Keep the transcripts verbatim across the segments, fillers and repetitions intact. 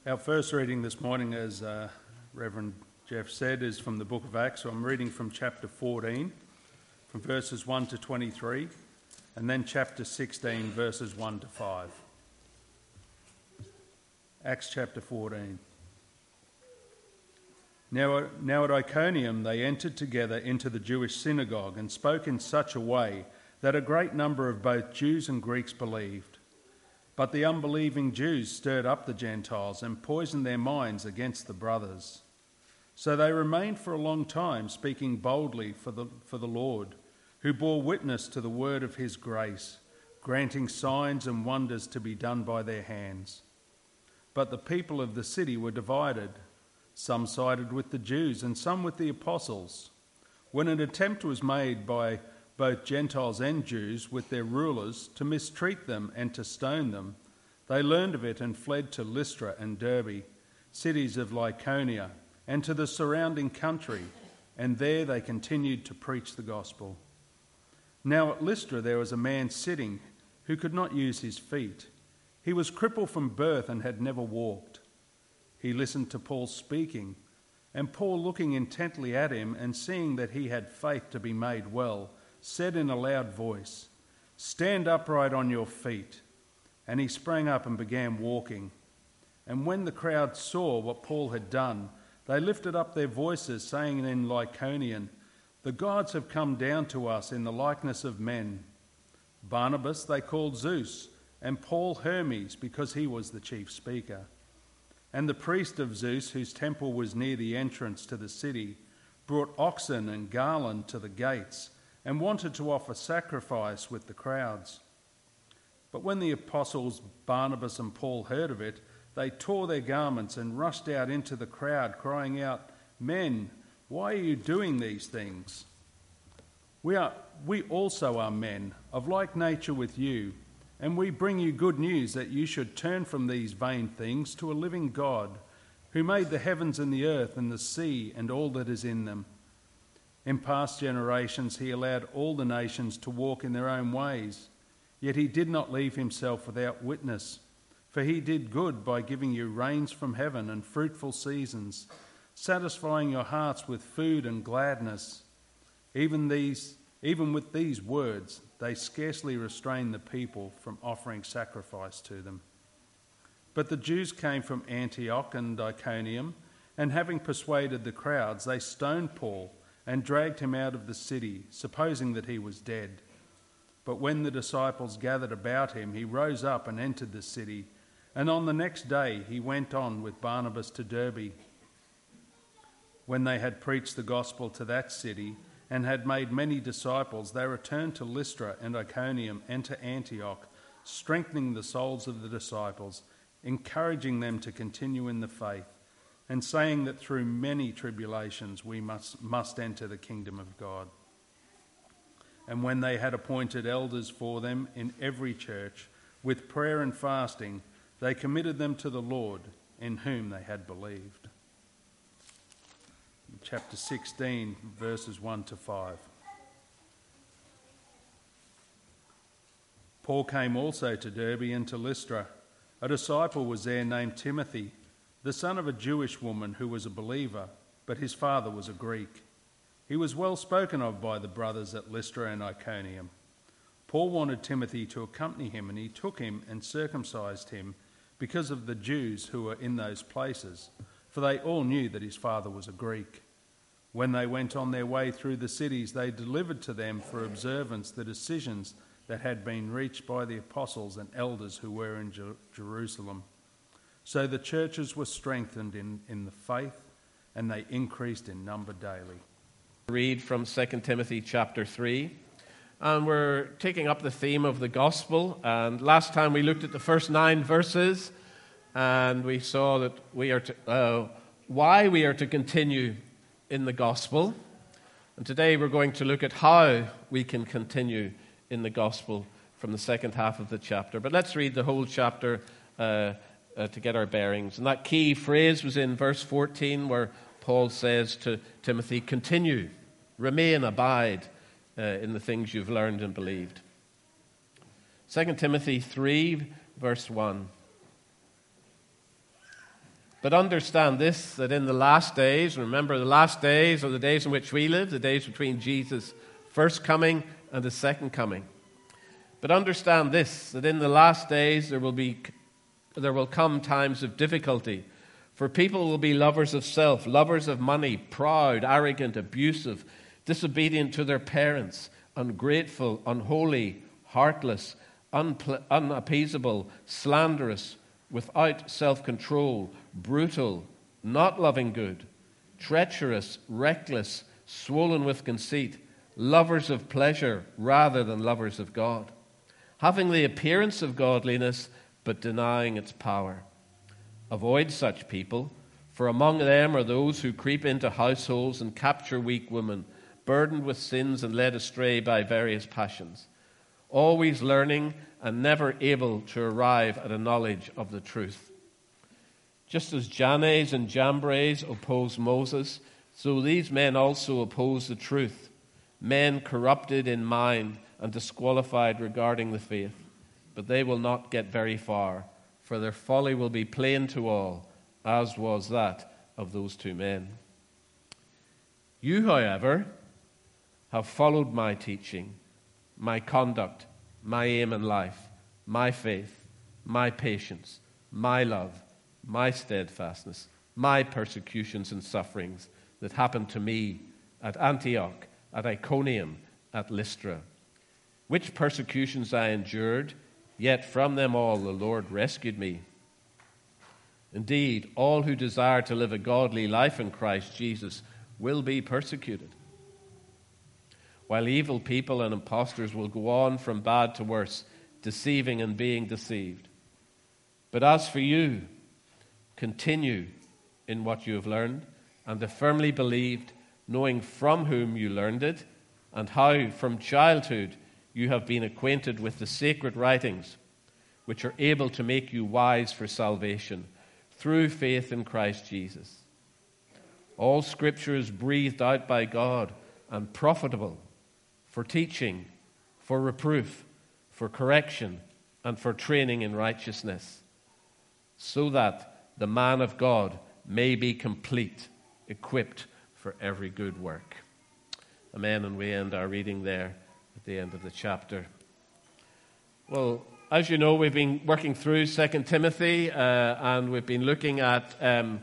Our first reading this morning, as uh, Reverend Jeff said, is from the book of Acts. So I'm reading from chapter fourteen, from verses one to twenty-three, and then chapter sixteen, verses one to five. Acts chapter fourteen. Now, now at Iconium they entered together into the Jewish synagogue and spoke in such a way that a great number of both Jews and Greeks believed. But the unbelieving Jews stirred up the Gentiles and poisoned their minds against the brothers. So they remained for a long time, speaking boldly for the, for the Lord, who bore witness to the word of his grace, granting signs and wonders to be done by their hands. But the people of the city were divided. Some sided with the Jews and some with the apostles. When an attempt was made by both Gentiles and Jews with their rulers to mistreat them and to stone them, they learned of it and fled to Lystra and Derbe, cities of Lycaonia, and to the surrounding country, and there they continued to preach the gospel. Now at Lystra there was a man sitting who could not use his feet. He was crippled from birth and had never walked. He listened to Paul speaking, and Paul, looking intently at him and seeing that he had faith to be made well, said in a loud voice, "Stand upright on your feet." And he sprang up and began walking. And when the crowd saw what Paul had done, they lifted up their voices, saying in Lycaonian, "The gods have come down to us in the likeness of men." Barnabas they called Zeus, and Paul Hermes, because he was the chief speaker. And the priest of Zeus, whose temple was near the entrance to the city, brought oxen and garland to the gates, and wanted to offer sacrifice with the crowds. But when the apostles Barnabas and Paul heard of it, they tore their garments and rushed out into the crowd, crying out, "Men, why are you doing these things? We are, we also are men of like nature with you, and we bring you good news that you should turn from these vain things to a living God, who made the heavens and the earth and the sea and all that is in them. In past generations he allowed all the nations to walk in their own ways, yet he did not leave himself without witness, for he did good by giving you rains from heaven and fruitful seasons, satisfying your hearts with food and gladness. Even these, even with these words, they scarcely restrained the people from offering sacrifice to them. But the Jews came from Antioch and Iconium, and having persuaded the crowds, they stoned Paul and dragged him out of the city, supposing that he was dead. But when the disciples gathered about him, he rose up and entered the city, and on the next day he went on with Barnabas to Derbe. When they had preached the gospel to that city and had made many disciples, they returned to Lystra and Iconium and to Antioch, strengthening the souls of the disciples, encouraging them to continue in the faith, and saying that through many tribulations we must, must enter the kingdom of God. And when they had appointed elders for them in every church, with prayer and fasting, they committed them to the Lord, in whom they had believed. Chapter sixteen, verses one to five. Paul came also to Derbe and to Lystra. A disciple was there named Timothy, the son of a Jewish woman who was a believer, but his father was a Greek. He was well spoken of by the brothers at Lystra and Iconium. Paul wanted Timothy to accompany him, and he took him and circumcised him because of the Jews who were in those places, for they all knew that his father was a Greek. When they went on their way through the cities, they delivered to them for observance the decisions that had been reached by the apostles and elders who were in Jer- Jerusalem. So the churches were strengthened in, in the faith, and they increased in number daily. Read from Second Timothy chapter three. And we're taking up the theme of the gospel. And last time we looked at the first nine verses, and we saw that we are to, uh, why we are to continue in the gospel. And today we're going to look at how we can continue in the gospel from the second half of the chapter. But let's read the whole chapter uh, uh, to get our bearings. And that key phrase was in verse fourteen, where Paul says to Timothy, continue, remain, abide uh, in the things you've learned and believed. Second Timothy three, verse one. But understand this, that in the last days, remember the last days are the days in which we live, the days between Jesus' first coming and his second coming. But understand this, that in the last days there will be, there will come times of difficulty. For people will be lovers of self, lovers of money, proud, arrogant, abusive, disobedient to their parents, ungrateful, unholy, heartless, unpl- unappeasable, slanderous, without self-control, brutal, not loving good, treacherous, reckless, swollen with conceit, lovers of pleasure rather than lovers of God, having the appearance of godliness but denying its power. Avoid such people, for among them are those who creep into households and capture weak women, burdened with sins and led astray by various passions, always learning and never able to arrive at a knowledge of the truth. Just as Jannes and Jambres opposed Moses, so these men also oppose the truth, men corrupted in mind and disqualified regarding the faith. But they will not get very far, for their folly will be plain to all, as was that of those two men. You, however, have followed my teaching, my conduct, my aim in life, my faith, my patience, my love, my steadfastness, my persecutions and sufferings that happened to me at Antioch, at Iconium, at Lystra, which persecutions I endured, yet from them all the Lord rescued me. Indeed, all who desire to live a godly life in Christ Jesus will be persecuted, while evil people and impostors will go on from bad to worse, deceiving and being deceived. But as for you, continue in what you have learned and have firmly believed, knowing from whom you learned it, and how from childhood you have been acquainted with the sacred writings, which are able to make you wise for salvation through faith in Christ Jesus. All Scripture is breathed out by God and profitable for teaching, for reproof, for correction, and for training in righteousness, so that the man of God may be complete, equipped for every good work. Amen. And we end our reading there at the end of the chapter. Well, as you know, we've been working through Second Timothy, uh, and we've been looking at um,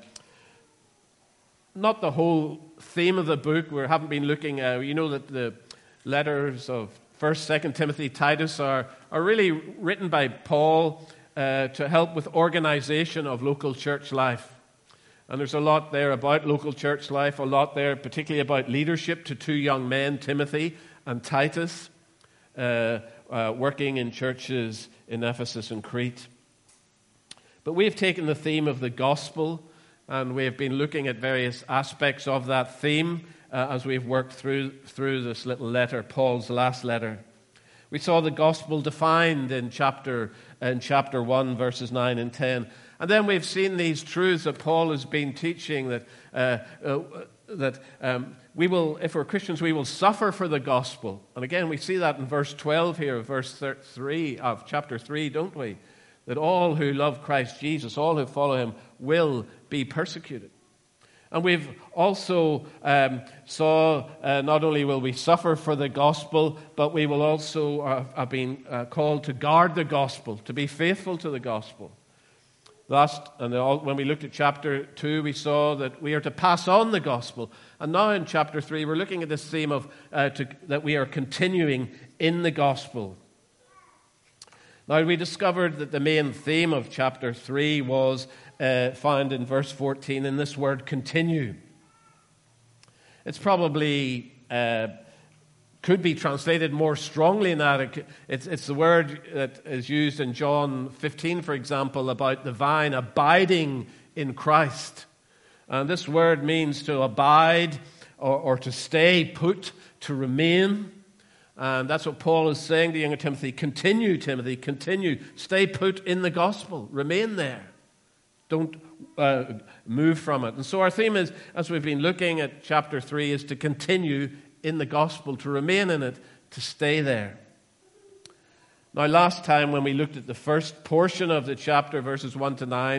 not the whole theme of the book. We haven't been looking, uh, you know that the letters of First, Second Timothy, Titus are, are really written by Paul uh, to help with organization of local church life. And there's a lot there about local church life, a lot there particularly about leadership to two young men, Timothy and Titus, uh, uh, working in churches in Ephesus and Crete. But we've taken the theme of the gospel, and we've been looking at various aspects of that theme uh, as we've worked through, through this little letter, Paul's last letter. We saw the gospel defined in chapter, in chapter one, verses nine and ten. And then we've seen these truths that Paul has been teaching, that uh, uh, that um, we will, if we're Christians, we will suffer for the gospel. And again, we see that in verse twelve here, verse three of chapter three, don't we? That all who love Christ Jesus, all who follow him, will be persecuted. And we've also um, saw uh, not only will we suffer for the gospel, but we will also uh, have been uh, called to guard the gospel, to be faithful to the gospel. Last, and when we looked at chapter two, we saw that we are to pass on the gospel. And now in chapter three, we're looking at this theme of uh, to, that we are continuing in the gospel. Now, we discovered that the main theme of chapter three was uh, found in verse fourteen in this word, continue. It's probably uh, could be translated more strongly in that. It's, it's the word that is used in John fifteen, for example, about the vine abiding in Christ. And this word means to abide or, or to stay put, to remain. And that's what Paul is saying to young Timothy. Continue, Timothy, continue. Stay put in the gospel. Remain there. Don't uh, move from it. And so our theme is, as we've been looking at chapter three, is to continue in the gospel, to remain in it, to stay there. Now, last time when we looked at the first portion of the chapter, verses one to nine,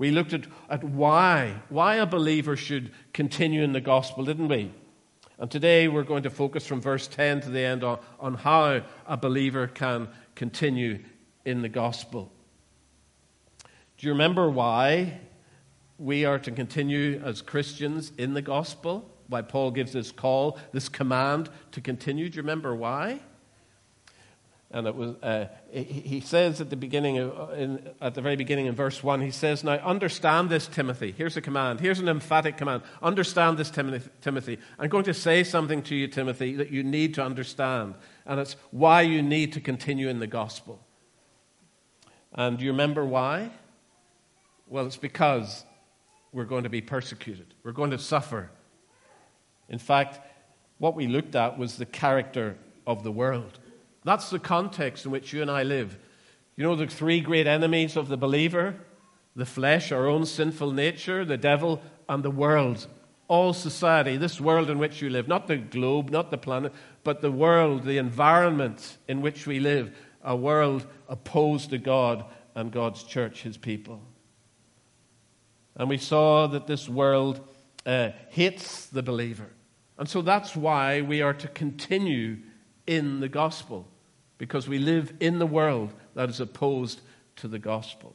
We looked at, at why, why a believer should continue in the gospel, didn't we? And today we're going to focus from verse ten to the end on, on how a believer can continue in the gospel. Do you remember why we are to continue as Christians in the gospel? Why Paul gives this call, this command to continue? Do you remember why? And it was uh, he says at the beginning, of, in, at the very beginning in verse one, he says, "Now understand this, Timothy." Here's a command. Here's an emphatic command. Understand this, Timothy. I'm going to say something to you, Timothy, that you need to understand, and it's why you need to continue in the gospel. And do you remember why? Well, it's because we're going to be persecuted. We're going to suffer. In fact, what we looked at was the character of the world. That's the context in which you and I live. You know the three great enemies of the believer? The flesh, our own sinful nature, the devil, and the world. All society, this world in which you live. Not the globe, not the planet, but the world, the environment in which we live. A world opposed to God and God's church, his people. And we saw that this world uh, hates the believer. And so that's why we are to continue in the gospel, because we live in the world that is opposed to the gospel.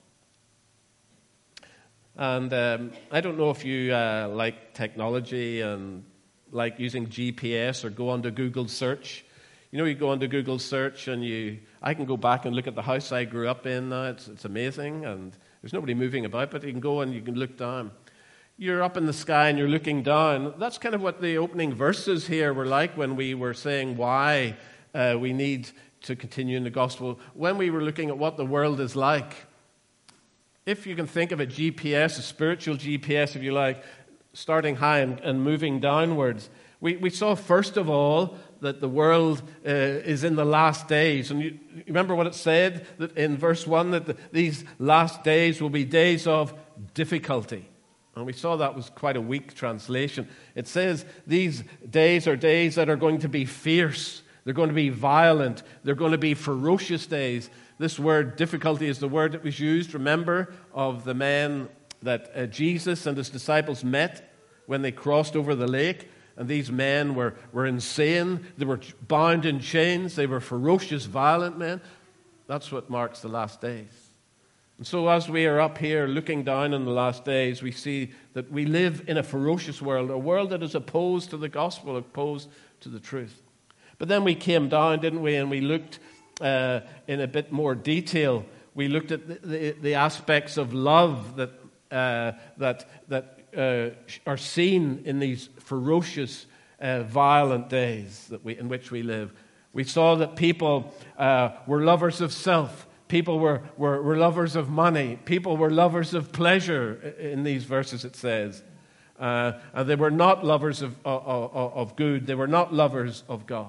And um, I don't know if you uh, like technology and like using G P S or go onto Google search. You know, you go onto Google search and you, I can go back and look at the house I grew up in now. It's, it's amazing, and there's nobody moving about, but you can go and you can look down. You're up in the sky and you're looking down. That's kind of what the opening verses here were like when we were saying why uh, we need to continue in the gospel. When we were looking at what the world is like, if you can think of a G P S, a spiritual G P S, if you like, starting high and, and moving downwards, we, we saw first of all that the world uh, is in the last days. And you, you remember what it said that in verse one, that the, these last days will be days of difficulty. And we saw that was quite a weak translation. It says these days are days that are going to be fierce. They're going to be violent. They're going to be ferocious days. This word difficulty is the word that was used, remember, of the men that uh, Jesus and his disciples met when they crossed over the lake. And these men were, were insane. They were bound in chains. They were ferocious, violent men. That's what marks the last days. And so as we are up here looking down on the last days, we see that we live in a ferocious world, a world that is opposed to the gospel, opposed to the truth. But then we came down, didn't we, and we looked uh, in a bit more detail. We looked at the, the, the aspects of love that, uh, that, that uh, are seen in these ferocious, uh, violent days that we, in which we live. We saw that people uh, were lovers of self. People were, were, were lovers of money. People were lovers of pleasure in these verses, it says. Uh, and they were not lovers of, of, of good. They were not lovers of God.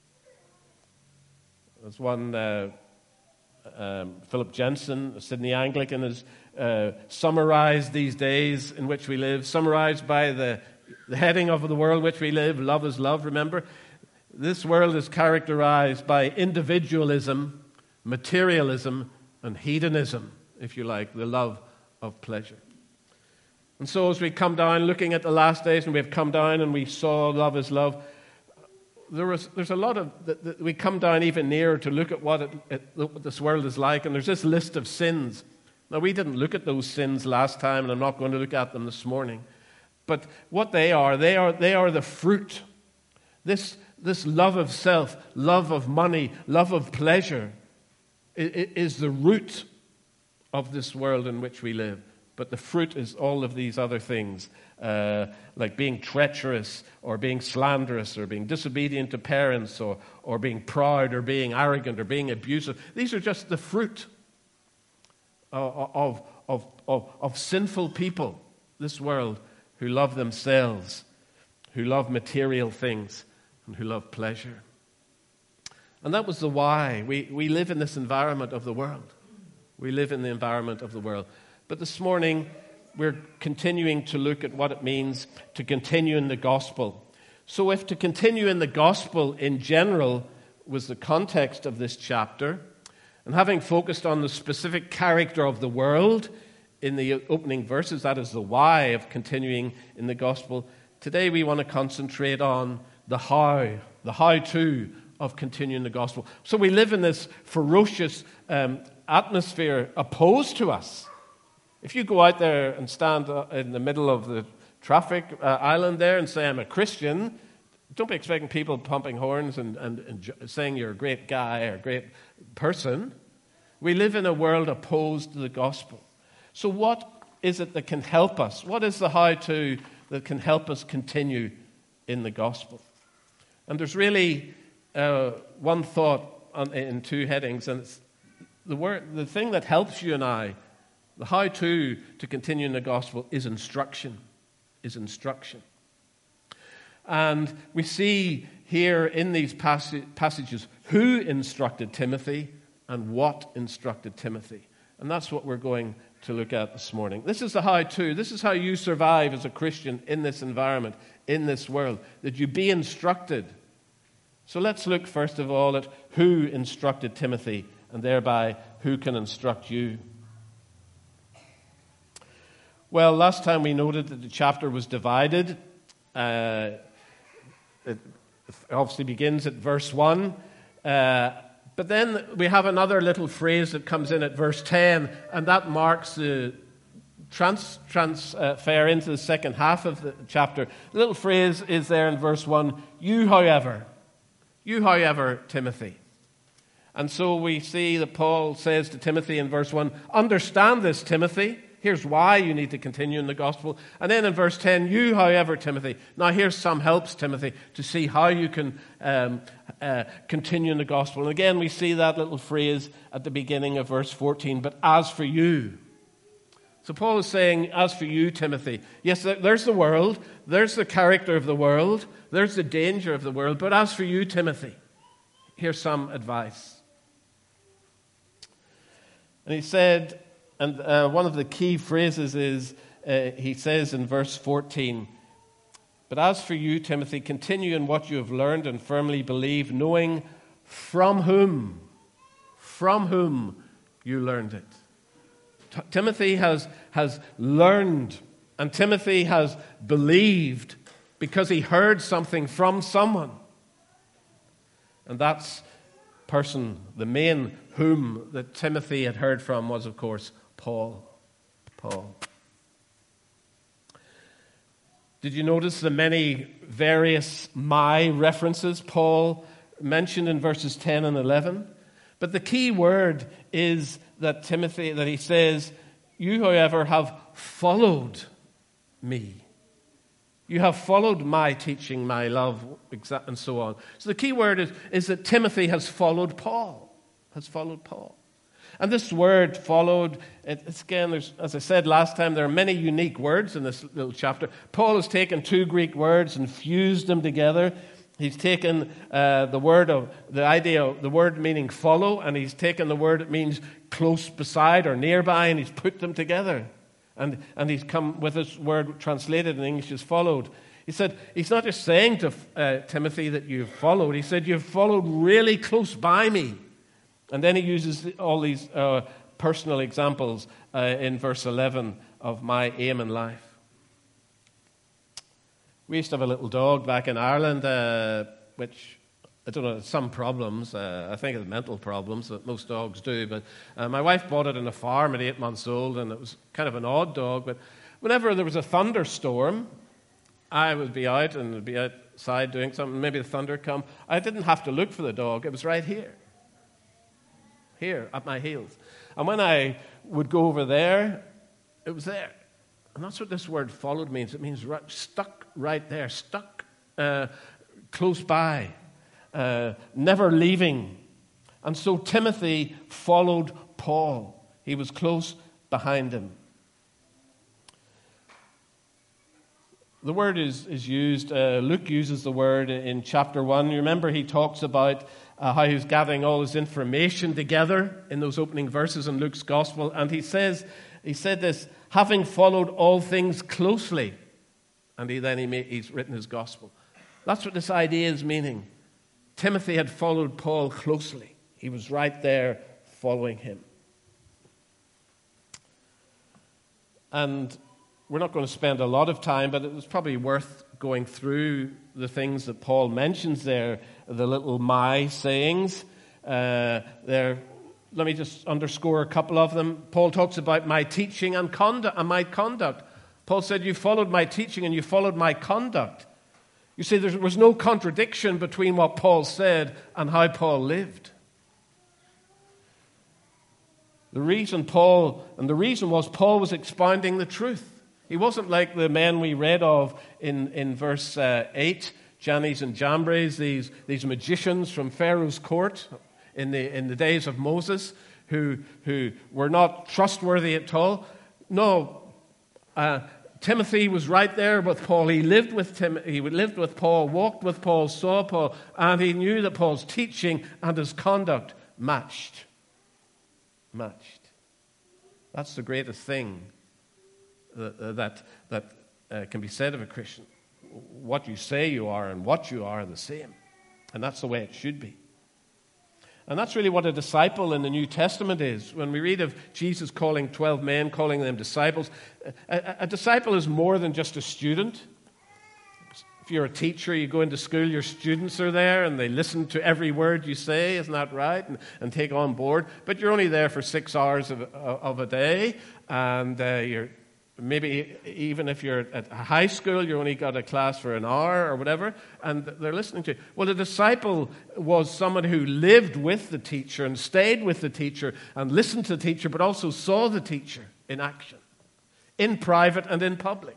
There's one, uh, um, Philip Jensen, a Sydney Anglican, has uh, summarized these days in which we live, summarized by the, the heading of the world in which we live, love is love, remember? This world is characterized by individualism, materialism, and hedonism, if you like, the love of pleasure. And so as we come down, looking at the last days, and we have come down and we saw love is love, there was, there's a lot of, the, the, we come down even nearer to look at what, it, it, what this world is like, and there's this list of sins. Now, we didn't look at those sins last time, and I'm not going to look at them this morning. But what they are, they are, they are the fruit. This, this love of self, love of money, love of pleasure, is the root of this world in which we live. But the fruit is all of these other things, uh, like being treacherous or being slanderous or being disobedient to parents or, or being proud or being arrogant or being abusive. These are just the fruit of, of, of, of, of sinful people, this world, who love themselves, who love material things, and who love pleasure. And that was the why. We, we live in this environment of the world. We live in the environment of the world. But this morning, we're continuing to look at what it means to continue in the gospel. So if to continue in the gospel in general was the context of this chapter, and having focused on the specific character of the world in the opening verses. That is the why of continuing in the gospel. Today we want to concentrate on the how, the how-to of continuing the gospel. So we live in this ferocious um, atmosphere opposed to us. If you go out there and stand in the middle of the traffic uh, island there and say, I'm a Christian, don't be expecting people pumping horns and, and, and saying you're a great guy or a great person. We live in a world opposed to the gospel. So what is it that can help us? What is the how-to that can help us continue in the gospel? And there's really uh, one thought on, in two headings, and it's the word, the thing that helps you and I, the how-to to continue in the gospel is instruction, is instruction. And we see here in these passages who instructed Timothy and what instructed Timothy. And that's what we're going to look at this morning. This is the how-to. This is how you survive as a Christian in this environment, in this world, that you be instructed. So let's look first of all at who instructed Timothy and thereby who can instruct you. Well, last time we noted that the chapter was divided. Uh, It obviously begins at verse one. Uh, but then we have another little phrase that comes in at verse ten, and that marks the trans, transfer into the second half of the chapter. The little phrase is there in verse one, you, however, you, however, Timothy. And so we see that Paul says to Timothy in verse one, understand this, Timothy. Here's why you need to continue in the gospel. And then in verse ten, you, however, Timothy. Now here's some helps, Timothy, to see how you can um, uh, continue in the gospel. And again, we see that little phrase at the beginning of verse fourteen, but as for you. So Paul is saying, as for you, Timothy. Yes, there's the world. There's the character of the world. There's the danger of the world. But as for you, Timothy, here's some advice. And he said... And uh, one of the key phrases is, uh, he says in verse fourteen, but as for you, Timothy, continue in what you have learned and firmly believe, knowing from whom, from whom you learned it. T- Timothy has, has learned, and Timothy has believed because he heard something from someone. And that's person, the main whom that Timothy had heard from was, of course, Paul. Paul. Did you notice the many various my references Paul mentioned in verses ten and eleven? But the key word is that Timothy, that he says, you, however, have followed me. You have followed my teaching, my love, and so on. So the key word is, is that Timothy has followed Paul. Has followed Paul. And this word followed, it's again, there's, as I said last time, there are many unique words in this little chapter. Paul has taken two Greek words and fused them together. He's taken uh, the word of, the idea of the word meaning follow, and he's taken the word that means close beside or nearby, and he's put them together. And, and he's come with this word translated in English as followed. He said, he's not just saying to uh, Timothy that you've followed. He said, you've followed really close by me. And then he uses all these uh, personal examples uh, in verse eleven of my aim in life. We used to have a little dog back in Ireland, uh, which, I don't know, some problems. Uh, I think it's mental problems that most dogs do. But uh, my wife bought it in a farm at eight months old, and it was kind of an odd dog. But whenever there was a thunderstorm, I would be out and would be outside doing something. Maybe the thunder would come. I didn't have to look for the dog. It was right here. Here, at my heels. And when I would go over there, it was there. And that's what this word followed means. It means right, stuck right there, stuck uh, close by, uh, never leaving. And so Timothy followed Paul. He was close behind him. The word is, is used, uh, Luke uses the word in chapter one. You remember he talks about uh, how he was gathering all his information together in those opening verses in Luke's gospel. And he says, he said this, having followed all things closely. And he, then he made, he's written his gospel. That's what this idea is meaning. Timothy had followed Paul closely. He was right there following him. And we're not going to spend a lot of time, but it was probably worth going through the things that Paul mentions there, the little my sayings. Uh, there, let me just underscore a couple of them. Paul talks about my teaching and conduct and my conduct. Paul said, you followed my teaching and you followed my conduct. You see, there was no contradiction between what Paul said and how Paul lived. The reason Paul, and the reason was Paul was expounding the truth. He wasn't like the men we read of in, in verse uh, eight, Jannes and Jambres, these, these magicians from Pharaoh's court in the, in the days of Moses, who, who were not trustworthy at all. No, uh, Timothy was right there with Paul. He lived with Tim, he lived with Paul, walked with Paul, saw Paul, and he knew that Paul's teaching and his conduct matched. Matched. That's the greatest thing that that, that uh, can be said of a Christian. What you say you are and what you are are the same. And that's the way it should be. And that's really what a disciple in the New Testament is. When we read of Jesus calling twelve men, calling them disciples, a, a disciple is more than just a student. If you're a teacher, you go into school, your students are there and they listen to every word you say, isn't that right? And, and take on board. But you're only there for six hours of, of a day, and uh, you're maybe even if you're at high school, you only got a class for an hour or whatever, and they're listening to you. Well, a disciple was someone who lived with the teacher and stayed with the teacher and listened to the teacher, but also saw the teacher in action, in private and in public.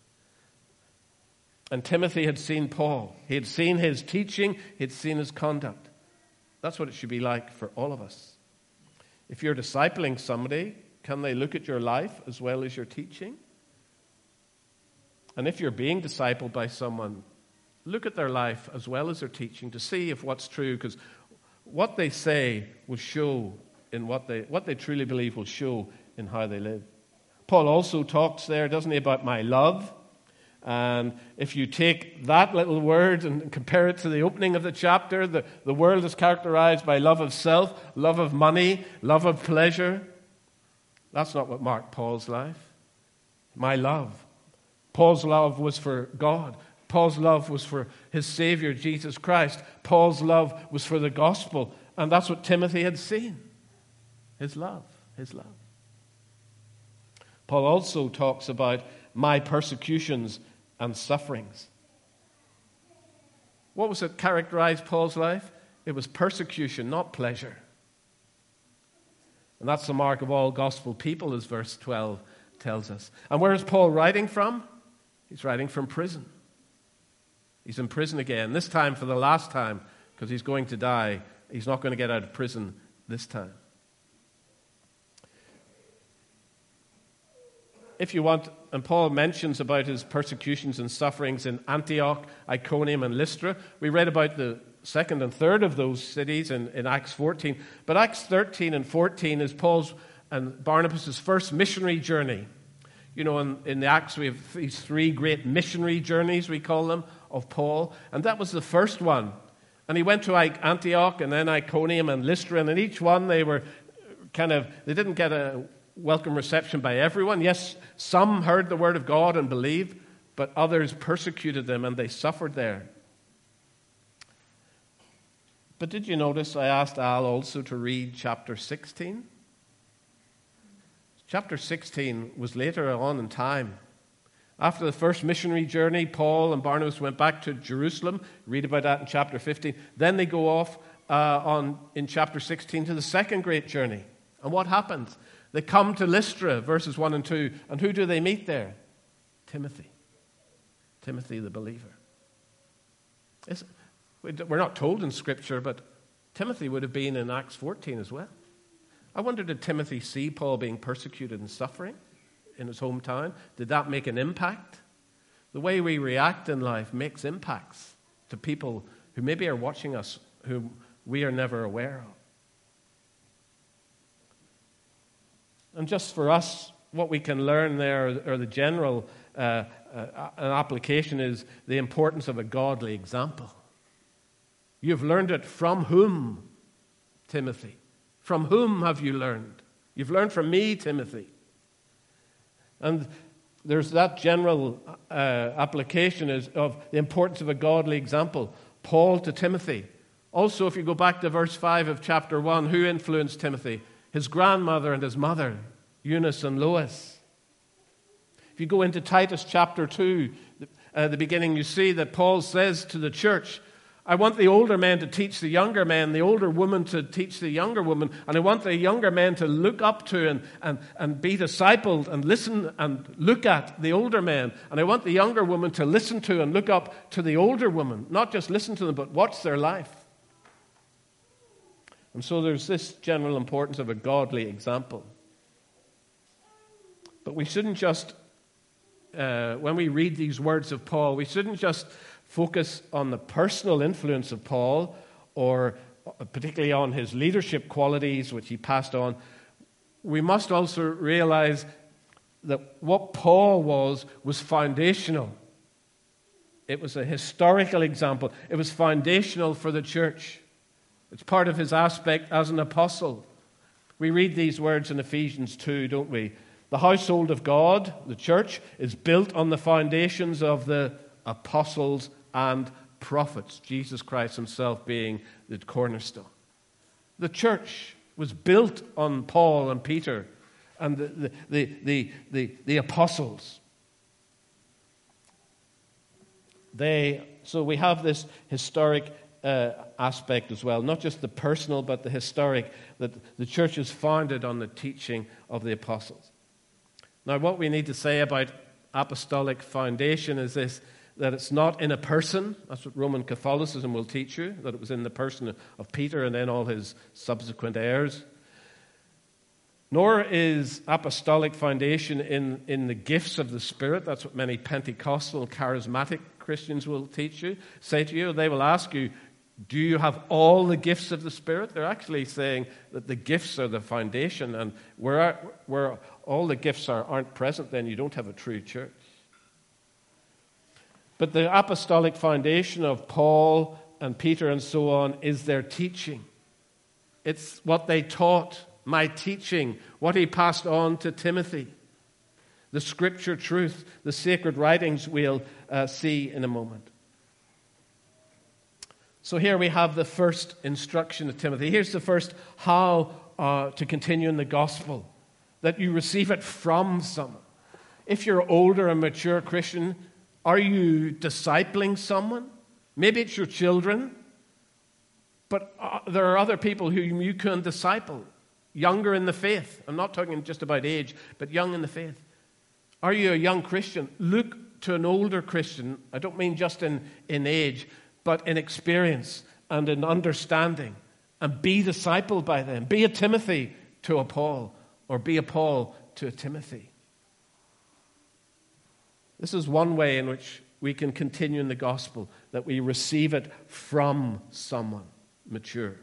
And Timothy had seen Paul. He had seen his teaching. He had seen his conduct. That's what it should be like for all of us. If you're discipling somebody, can they look at your life as well as your teaching? And if you're being discipled by someone, look at their life as well as their teaching to see if what's true, because what they say will show in what they, what they truly believe will show in how they live. Paul also talks there, doesn't he, about my love. And if you take that little word and compare it to the opening of the chapter, the, the world is characterized by love of self, love of money, love of pleasure. That's not what marked Paul's life. My love. Paul's love was for God. Paul's love was for his Savior, Jesus Christ. Paul's love was for the gospel. And that's what Timothy had seen. His love. His love. Paul also talks about my persecutions and sufferings. What was it characterized Paul's life? It was persecution, not pleasure. And that's the mark of all gospel people, as verse twelve tells us. And where is Paul writing from? He's writing from prison. He's in prison again, this time for the last time, because he's going to die. He's not going to get out of prison this time. If you want, and Paul mentions about his persecutions and sufferings in Antioch, Iconium, and Lystra. We read about the second and third of those cities in, in Acts fourteen. But Acts thirteen and fourteen is Paul's and Barnabas' first missionary journey. You know, in, in the Acts we have these three great missionary journeys, we call them, of Paul. And that was the first one. And he went to Antioch and then Iconium and Lystra. And in each one they were kind of, they didn't get a welcome reception by everyone. Yes, some heard the word of God and believed, but others persecuted them and they suffered there. But did you notice I asked Al also to read chapter sixteen? Chapter sixteen was later on in time. After the first missionary journey, Paul and Barnabas went back to Jerusalem. Read about that in chapter fifteen. Then they go off uh, on in chapter sixteen to the second great journey. And what happens? They come to Lystra, verses one and two. And who do they meet there? Timothy. Timothy the believer. It's, we're not told in Scripture, but Timothy would have been in Acts fourteen as well. I wonder, did Timothy see Paul being persecuted and suffering in his hometown? Did that make an impact? The way we react in life makes impacts to people who maybe are watching us, whom we are never aware of. And just for us, what we can learn there, or the general uh, uh, an application, is the importance of a godly example. You've learned it from whom, Timothy? From whom have you learned? You've learned from me, Timothy. And there's that general uh, application is of the importance of a godly example. Paul to Timothy. Also, if you go back to verse five of chapter one, who influenced Timothy? His grandmother and his mother, Eunice and Lois. If you go into Titus chapter two, uh, the beginning, you see that Paul says to the church, I want the older men to teach the younger men, the older woman to teach the younger woman, and I want the younger men to look up to and, and, and be discipled and listen and look at the older men. And I want the younger woman to listen to and look up to the older woman, not just listen to them, but watch their life. And so there's this general importance of a godly example. But we shouldn't just, uh, when we read these words of Paul, we shouldn't just focus on the personal influence of Paul, or particularly on his leadership qualities, which he passed on. We must also realize that what Paul was, was foundational. It was a historical example. It was foundational for the church. It's part of his aspect as an apostle. We read these words in Ephesians two, don't we? The household of God, the church, is built on the foundations of the apostles and prophets, Jesus Christ himself being the cornerstone. The church was built on Paul and Peter and the, the, the, the, the, the apostles. They, so we have this historic uh, aspect as well, not just the personal, but the historic, that the church is founded on the teaching of the apostles. Now, what we need to say about apostolic foundation is this, that it's not in a person. That's what Roman Catholicism will teach you, that it was in the person of Peter and then all his subsequent heirs. Nor is apostolic foundation in, in the gifts of the Spirit. That's what many Pentecostal, charismatic Christians will teach you, say to you. They will ask you, do you have all the gifts of the Spirit? They're actually saying that the gifts are the foundation, and where, where all the gifts are, aren't present, then you don't have a true church. But the apostolic foundation of Paul and Peter and so on is their teaching. It's what they taught, my teaching, what he passed on to Timothy. The scripture truth, the sacred writings we'll uh, see in a moment. So here we have the first instruction to Timothy. Here's the first how uh, to continue in the gospel, that you receive it from someone. If you're older and mature Christian, are you discipling someone? Maybe it's your children, but uh, there are other people whom you can disciple, younger in the faith. I'm not talking just about age, but young in the faith. Are you a young Christian? Look to an older Christian. I don't mean just in, in age, but in experience and in understanding, and be discipled by them. Be a Timothy to a Paul, or be a Paul to a Timothy. This is one way in which we can continue in the gospel, that we receive it from someone mature.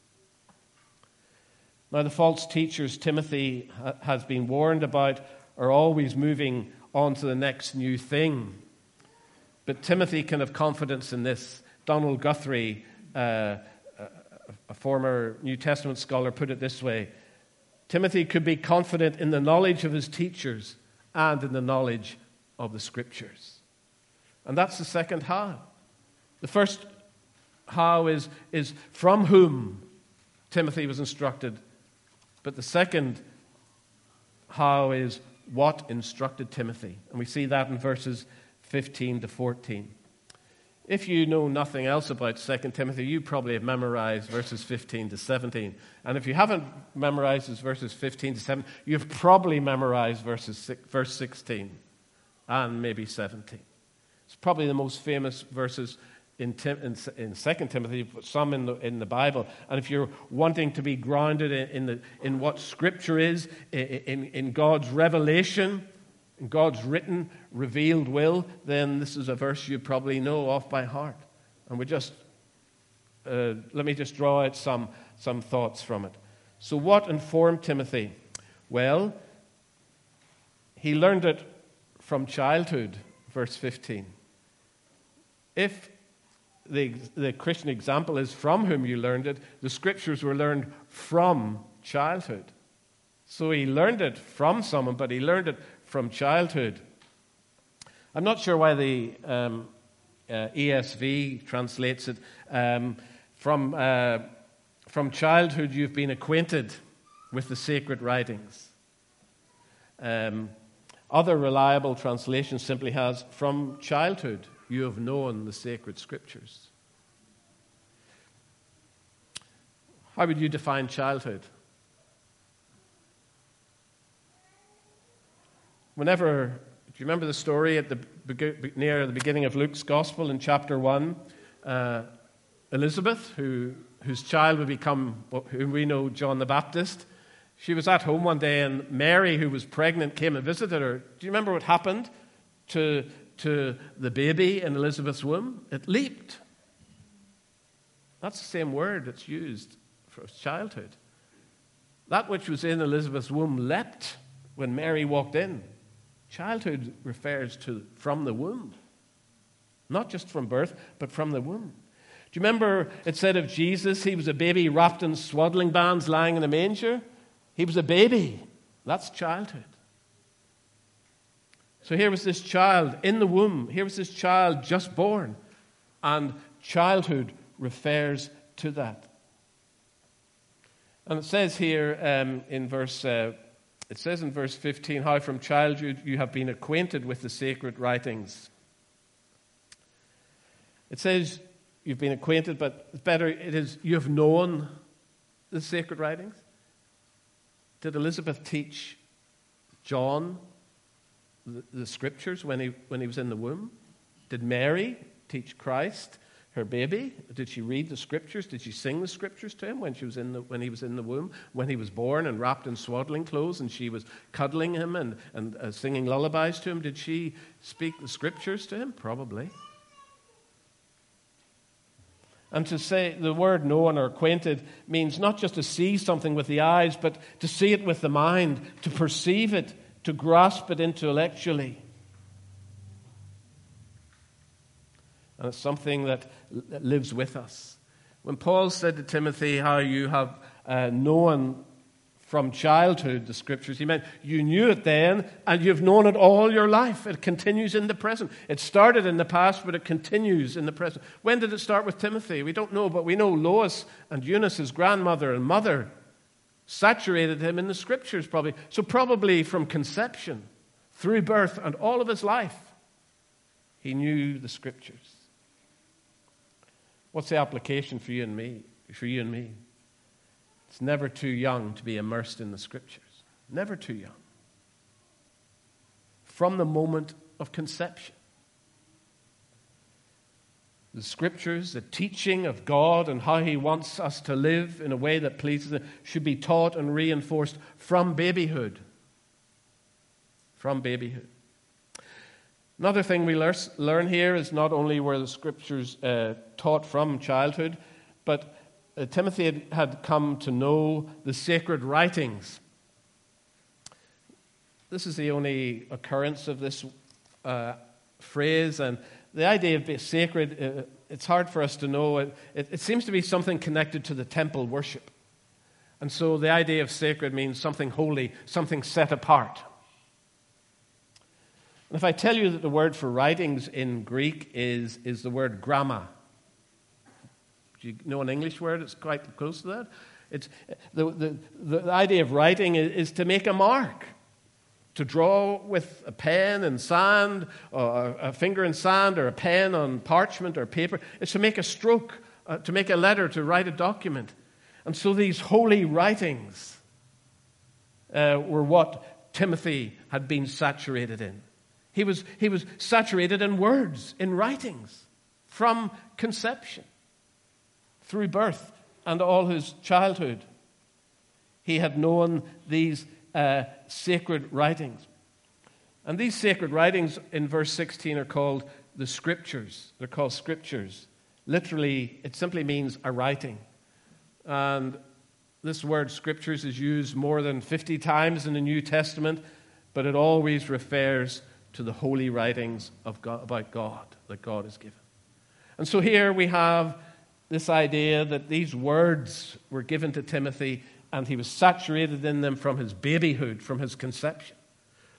Now, the false teachers Timothy has been warned about are always moving on to the next new thing. But Timothy can have confidence in this. Donald Guthrie, uh, a former New Testament scholar, put it this way: Timothy could be confident in the knowledge of his teachers and in the knowledge of the Scriptures. And that's the second how. The first how is, is from whom Timothy was instructed. But the second how is what instructed Timothy. And we see that in verses fifteen to fourteen. If you know nothing else about Second Timothy, you probably have memorized verses fifteen to seventeen. And if you haven't memorized verses fifteen to seventeen, you've probably memorized verses verse sixteen and maybe seventeen. It's probably the most famous verses in, Tim, in, in Second Timothy, some in the, in the Bible. And if you're wanting to be grounded in, in, the, in what Scripture is, in, in God's revelation, in God's written, revealed will, then this is a verse you probably know off by heart. And we just, uh, let me just draw out some, some thoughts from it. So what informed Timothy? Well, he learned it from childhood, verse fifteen. If the, the Christian example is from whom you learned it, the Scriptures were learned from childhood. So he learned it from someone, but he learned it from childhood. I'm not sure why the um, uh, E S V translates it um, from uh, from childhood you've been acquainted with the sacred writings. Um, other reliable translations simply has, from childhood you have known the sacred scriptures. How would you define childhood? Whenever, do you remember the story at the near the beginning of Luke's Gospel in chapter one? Uh, Elizabeth, who whose child would become, whom we know, John the Baptist. She was at home one day, and Mary, who was pregnant, came and visited her. Do you remember what happened to, to the baby in Elizabeth's womb? It leaped. That's the same word that's used for childhood. That which was in Elizabeth's womb leapt when Mary walked in. Childhood refers to from the womb. Not just from birth, but from the womb. Do you remember it said of Jesus, he was a baby wrapped in swaddling bands lying in a manger? He was a baby. That's childhood. So here was this child in the womb. Here was this child just born. And childhood refers to that. And it says here um, in verse, uh, it says in verse fifteen, how from childhood you have been acquainted with the sacred writings. It says you've been acquainted, but it's better, it is you have known the sacred writings. Did Elizabeth teach John the, the scriptures when he, when he was in the womb? Did Mary teach Christ, her baby? Did she read the scriptures? Did she sing the scriptures to him when she was in the, when he was in the womb? When he was born and wrapped in swaddling clothes and she was cuddling him and, and uh, singing lullabies to him, did she speak the scriptures to him? Probably. And to say the word known or acquainted means not just to see something with the eyes, but to see it with the mind, to perceive it, to grasp it intellectually. And it's something that lives with us. When Paul said to Timothy how you have uh, known from childhood the scriptures, he meant you knew it then and you've known it all your life. It continues in the present. It started in the past, but it continues in the present. When did it start with Timothy? We don't know, but we know Lois and Eunice, his grandmother and mother, saturated him in the scriptures probably. So probably from conception, through birth, and all of his life, he knew the scriptures. What's the application for you and me? For you and me? It's never too young to be immersed in the scriptures. Never too young. From the moment of conception. The scriptures, the teaching of God and how he wants us to live in a way that pleases him should be taught and reinforced from babyhood. From babyhood. Another thing we learn here is not only were the scriptures uh, taught from childhood, but uh, Timothy had, had come to know the sacred writings. This is the only occurrence of this uh, phrase, and the idea of being sacred, uh, it's hard for us to know. It, it, it seems to be something connected to the temple worship. And so the idea of sacred means something holy, something set apart. And if I tell you that the word for writings in Greek is, is the word gramma, do you know an English word that's quite close to that? It's, the, the, the idea of writing is, is to make a mark, to draw with a pen and sand, or a finger in sand, or a pen on parchment or paper. It's to make a stroke, uh, to make a letter, to write a document. And so these holy writings uh, were what Timothy had been saturated in. He was, he was saturated in words, in writings, from conception, through birth, and all his childhood. He had known these uh, sacred writings. And these sacred writings in verse sixteen are called the Scriptures. They're called Scriptures. Literally, it simply means a writing. And this word Scriptures is used more than fifty times in the New Testament, but it always refers to the holy writings of God, about God that God has given. And so here we have this idea that these words were given to Timothy and he was saturated in them from his babyhood, from his conception.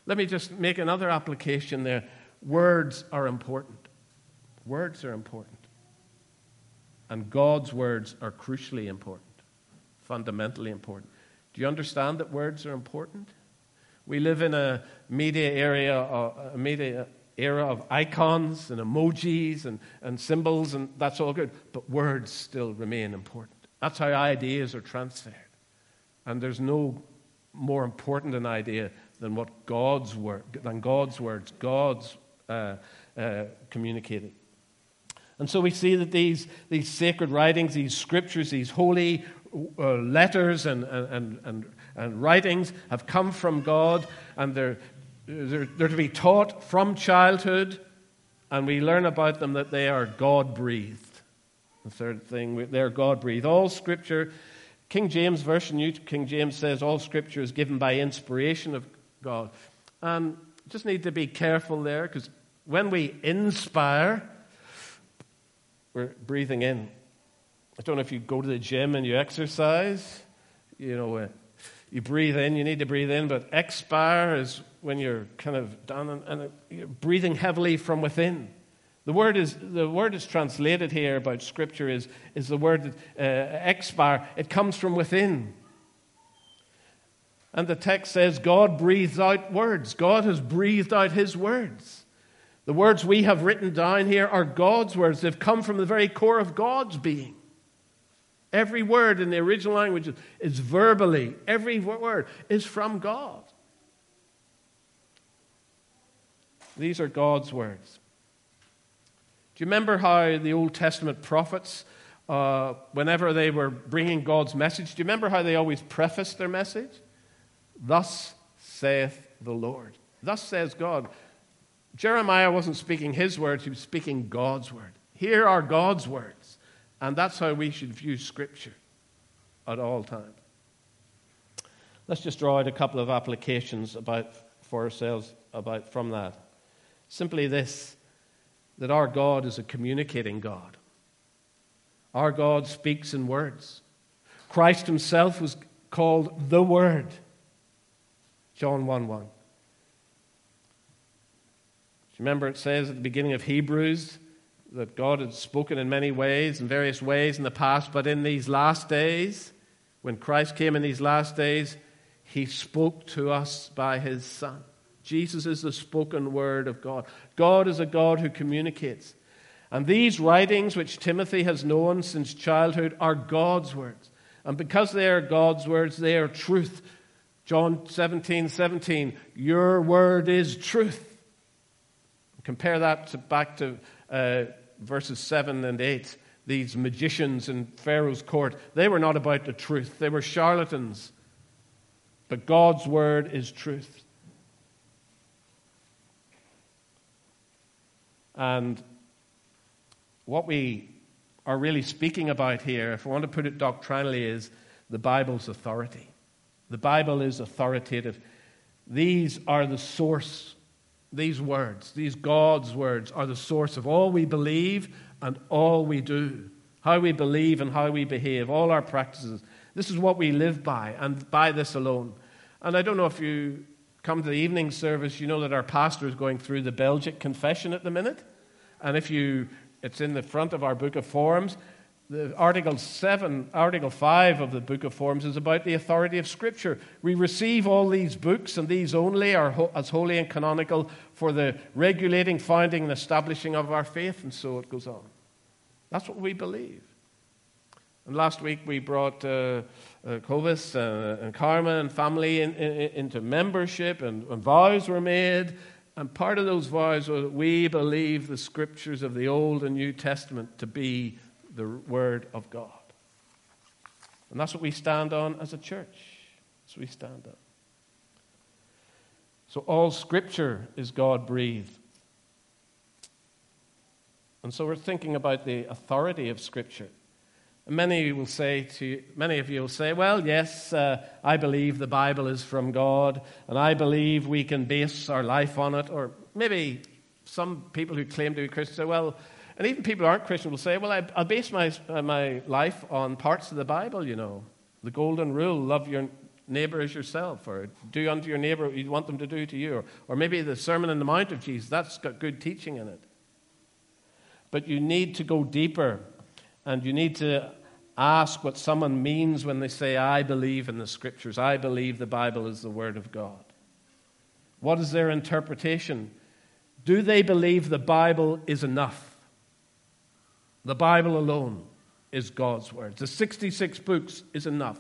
Let me just make another application there. Words are important. Words are important. And God's words are crucially important, fundamentally important. Do you understand that words are important? We live in a media area, a media era of icons and emojis and, and symbols, and that's all good. But words still remain important. That's how ideas are transferred. And there's no more important an idea than what God's word, than God's words, God's uh, uh, communicated. And so we see that these, these sacred writings, these scriptures, these holy uh, letters and, and, and, and writings have come from God, and they're, they're, they're to be taught from childhood, and we learn about them that they are God-breathed. The third thing, they're God-breathed. All scripture, King James Version, New King James says all scripture is given by inspiration of God. And just need to be careful there, because when we inspire, we're breathing in. I don't know if you go to the gym and you exercise, you know, uh, you breathe in, you need to breathe in, but expire is when you're kind of down and, and you're breathing heavily from within. The word is the word is translated here about Scripture is, is the word uh, expire. It comes from within. And the text says God breathes out words. God has breathed out his words. The words we have written down here are God's words. They've come from the very core of God's being. Every word in the original language is verbally. Every word is from God. These are God's words. Do you remember how the Old Testament prophets, uh, whenever they were bringing God's message, do you remember how they always prefaced their message? Thus saith the Lord. Thus says God. Jeremiah wasn't speaking his words, he was speaking God's word. Here are God's words. And that's how we should view Scripture at all times. Let's just draw out a couple of applications about for ourselves about from that. Simply this, that our God is a communicating God. Our God speaks in words. Christ himself was called the Word. John one one. Remember, it says at the beginning of Hebrews that God had spoken in many ways, in various ways in the past, but in these last days, when Christ came in these last days, he spoke to us by his Son. Jesus is the spoken word of God. God is a God who communicates. And these writings, which Timothy has known since childhood, are God's words. And because they are God's words, they are truth. John seventeen seventeen, your word is truth. Compare that to, back to uh, verses seven and eight. These magicians in Pharaoh's court, they were not about the truth. They were charlatans. But God's word is truth. And what we are really speaking about here, if we want to put it doctrinally, is the Bible's authority. The Bible is authoritative. These are the source. These words, these God's words, are the source of all we believe and all we do. How we believe and how we behave, all our practices. This is what we live by, and by this alone. And I don't know if you come to the evening service, you know that our pastor is going through the Belgic Confession at the minute. And if you, it's in the front of our Book of Forms. The Article seven, Article five of the Book of Forms is about the authority of Scripture. We receive all these books, and these only are ho- as holy and canonical for the regulating, founding, and establishing of our faith, and so it goes on. That's what we believe. And last week we brought uh, uh, Clovis uh, and Karma and family in, in, into membership, and, and vows were made. And part of those vows were that we believe the Scriptures of the Old and New Testament to be the Word of God. And that's what we stand on as a church. That's what we stand on. So all Scripture is God-breathed. And so we're thinking about the authority of Scripture. And many will say to many of you will say, well, yes, uh, I believe the Bible is from God, and I believe we can base our life on it. Or maybe some people who claim to be Christians say, well, and even people who aren't Christian will say, well, I, I'll base my, uh, my life on parts of the Bible, you know. The golden rule, love your neighbor as yourself, or do unto your neighbor what you want them to do to you, or, or maybe the Sermon on the Mount of Jesus. That's got good teaching in it. But you need to go deeper, and you need to ask what someone means when they say, I believe in the Scriptures. I believe the Bible is the Word of God. What is their interpretation? Do they believe the Bible is enough? The Bible alone is God's Word. The sixty-six books is enough.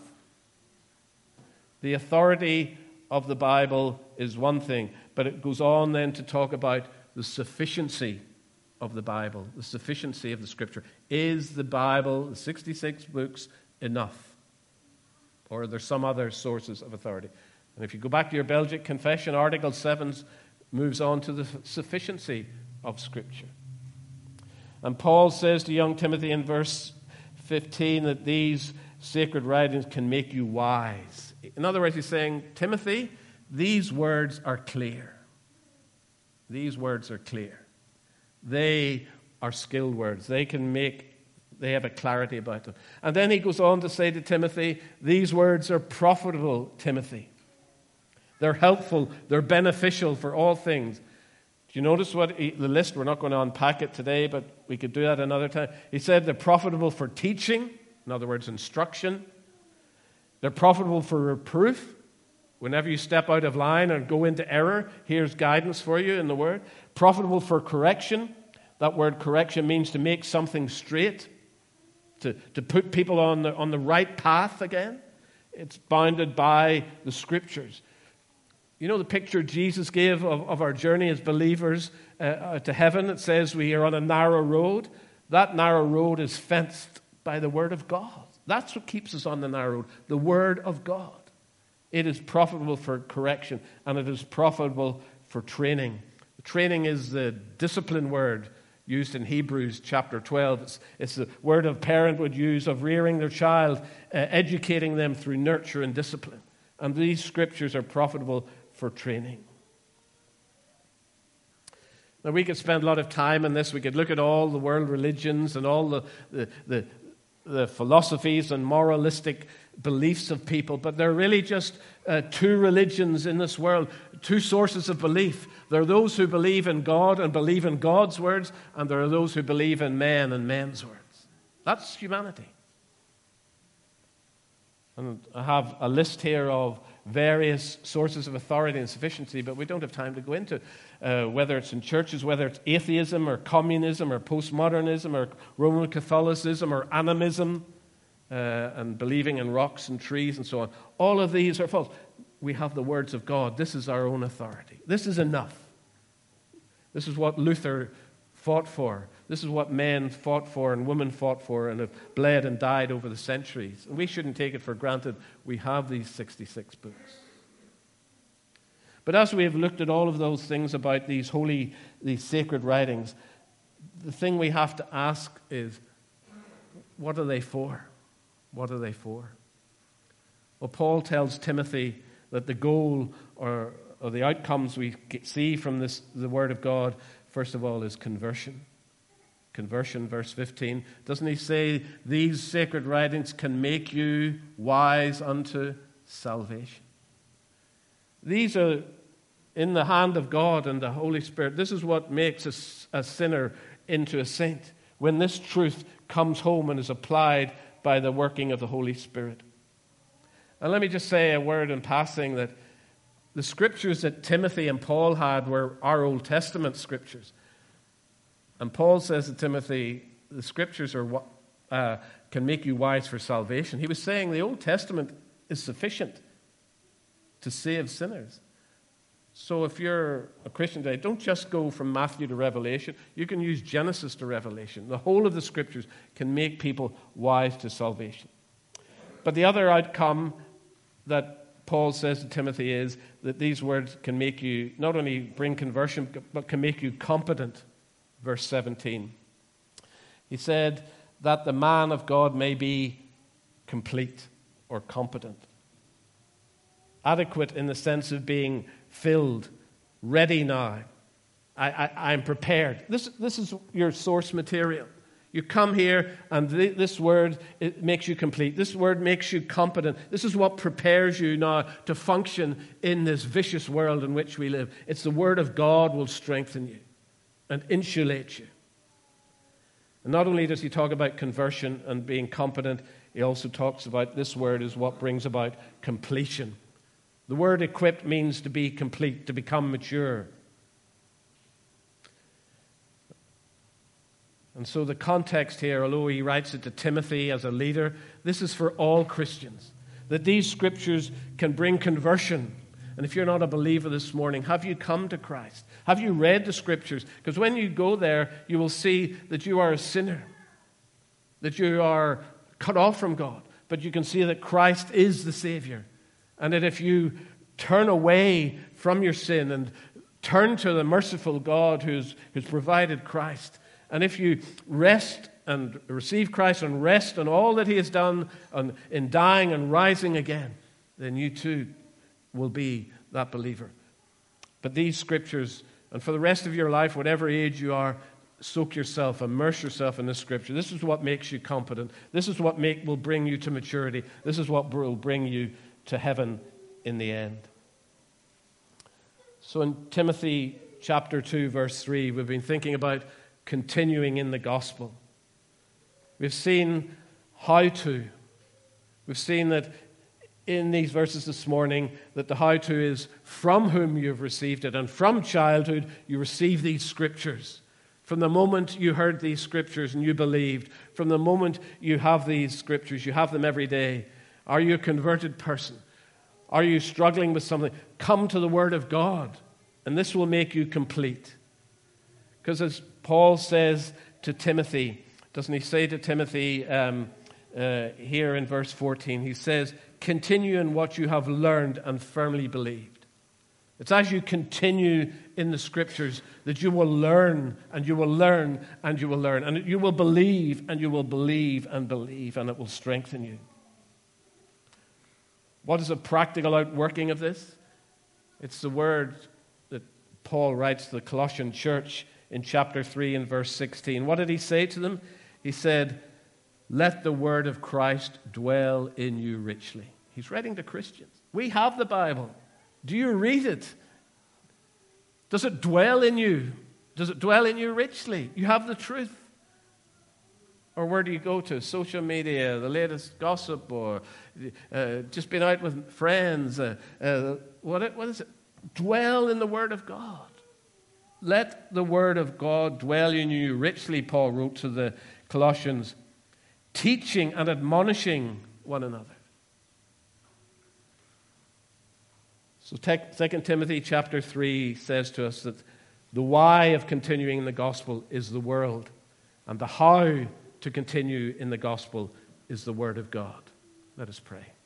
The authority of the Bible is one thing, but it goes on then to talk about the sufficiency of the Bible, the sufficiency of the Scripture. Is the Bible, the sixty-six books, enough? Or are there some other sources of authority? And if you go back to your Belgic Confession, Article seven moves on to the sufficiency of Scripture. And Paul says to young Timothy in verse fifteen that these sacred writings can make you wise. In other words, he's saying, Timothy, these words are clear. These words are clear. They are skilled words. They can make, they have a clarity about them. And then he goes on to say to Timothy, these words are profitable, Timothy. They're helpful. They're beneficial for all things. Do you notice what he, the list? We're not going to unpack it today, but we could do that another time. He said they're profitable for teaching, in other words, instruction. They're profitable for reproof. Whenever you step out of line or go into error, here's guidance for you in the Word. Profitable for correction. That word correction means to make something straight, to, to put people on the, on the right path again. It's bounded by the Scriptures. You know the picture Jesus gave of, of our journey as believers uh, uh, to heaven? It says we are on a narrow road. That narrow road is fenced by the Word of God. That's what keeps us on the narrow road, the Word of God. It is profitable for correction, and it is profitable for training. Training is the discipline word used in Hebrews chapter twelve. It's, it's the word a parent would use of rearing their child, uh, educating them through nurture and discipline. And these scriptures are profitable for training. Now, we could spend a lot of time on this. We could look at all the world religions and all the, the, the, the philosophies and moralistic beliefs of people, but there are really just uh, two religions in this world, two sources of belief. There are those who believe in God and believe in God's words, and there are those who believe in men and men's words. That's humanity. And I have a list here of various sources of authority and sufficiency, but we don't have time to go into uh, whether it's in churches, whether it's atheism or communism or postmodernism or Roman Catholicism or animism, Uh, and believing in rocks and trees and so on. All of these are false. We have the words of God. This is our own authority. This is enough. This is what Luther fought for. This is what men fought for and women fought for and have bled and died over the centuries. And we shouldn't take it for granted. We have these sixty-six books. But as we have looked at all of those things about these holy, these sacred writings, the thing we have to ask is, what are they for? What are they for? Well, Paul tells Timothy that the goal or, or the outcomes we see from this, the Word of God, first of all, is conversion. Conversion, verse fifteen. Doesn't he say, these sacred writings can make you wise unto salvation? These are in the hand of God and the Holy Spirit. This is what makes a, a sinner into a saint, when this truth comes home and is applied by the working of the Holy Spirit. And let me just say a word in passing that the scriptures that Timothy and Paul had were our Old Testament scriptures. And Paul says to Timothy, the scriptures are what uh, can make you wise for salvation. He was saying the Old Testament is sufficient to save sinners. So if you're a Christian today, don't just go from Matthew to Revelation. You can use Genesis to Revelation. The whole of the Scriptures can make people wise to salvation. But the other outcome that Paul says to Timothy is that these words can make you, not only bring conversion, but can make you competent. Verse seventeen. He said that the man of God may be complete or competent. Adequate in the sense of being filled, ready now. I, I, I'm prepared. This, this is your source material. You come here, and th- this word, it makes you complete. This word makes you competent. This is what prepares you now to function in this vicious world in which we live. It's the word of God will strengthen you and insulate you. And not only does he talk about conversion and being competent, he also talks about this word is what brings about completion. The word equipped means to be complete, to become mature. And so the context here, although he writes it to Timothy as a leader, this is for all Christians, that these scriptures can bring conversion. And if you're not a believer this morning, have you come to Christ? Have you read the scriptures? Because when you go there, you will see that you are a sinner, that you are cut off from God, but you can see that Christ is the Savior. And that if you turn away from your sin and turn to the merciful God who's, who's provided Christ, and if you rest and receive Christ and rest on all that he has done on, in dying and rising again, then you too will be that believer. But these scriptures, and for the rest of your life, whatever age you are, soak yourself, immerse yourself in this scripture. This is what makes you competent. This is what make, will bring you to maturity. This is what will bring you to heaven in the end. So in Timothy chapter two, verse three, we've been thinking about continuing in the gospel. We've seen how to. We've seen that in these verses this morning that the how to is from whom you've received it. And from childhood, you receive these scriptures. From the moment you heard these scriptures and you believed, from the moment you have these scriptures, you have them every day. Are you a converted person? Are you struggling with something? Come to the Word of God, and this will make you complete. Because as Paul says to Timothy, doesn't he say to Timothy um, uh, here in verse fourteen, he says, continue in what you have learned and firmly believed. It's as you continue in the scriptures that you will learn and you will learn and you will learn. And you will believe and you will believe and believe, and it will strengthen you. What is a practical outworking of this? It's the word that Paul writes to the Colossian church in chapter three and verse sixteen. What did he say to them? He said, let the word of Christ dwell in you richly. He's writing to Christians. We have the Bible. Do you read it? Does it dwell in you? Does it dwell in you richly? You have the truth. Or where do you go to? Social media, the latest gossip, or uh, just been out with friends. Uh, uh, what, what is it? Dwell in the Word of God. Let the Word of God dwell in you richly, Paul wrote to the Colossians, teaching and admonishing one another. So Second Timothy chapter three says to us that the why of continuing in the gospel is the world, and the how to continue in the gospel is the Word of God. Let us pray.